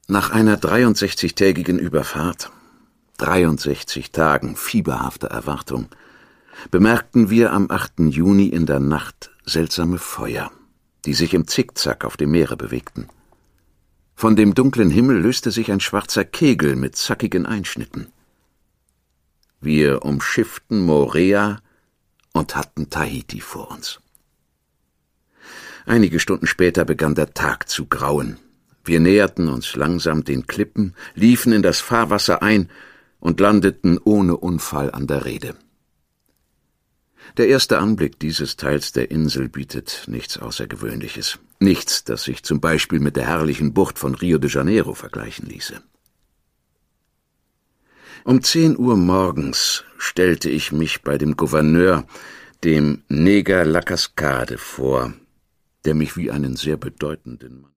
Nach einer 63-tägigen Überfahrt, 63 Tagen fieberhafter Erwartung, bemerkten wir am 8. Juni in der Nacht seltsame Feuer, die sich im Zickzack auf dem Meere bewegten. Von dem dunklen Himmel löste sich ein schwarzer Kegel mit zackigen Einschnitten. Wir umschifften Moorea und hatten Tahiti vor uns. Einige Stunden später begann der Tag zu grauen. Wir näherten uns langsam den Klippen, liefen in das Fahrwasser ein und landeten ohne Unfall an der Reede. Der erste Anblick dieses Teils der Insel bietet nichts Außergewöhnliches. Nichts, das sich zum Beispiel mit der herrlichen Bucht von Rio de Janeiro vergleichen ließe. Um 10 Uhr morgens stellte ich mich bei dem Gouverneur, dem Neger La Cascade, vor, der mich wie einen sehr bedeutenden Mann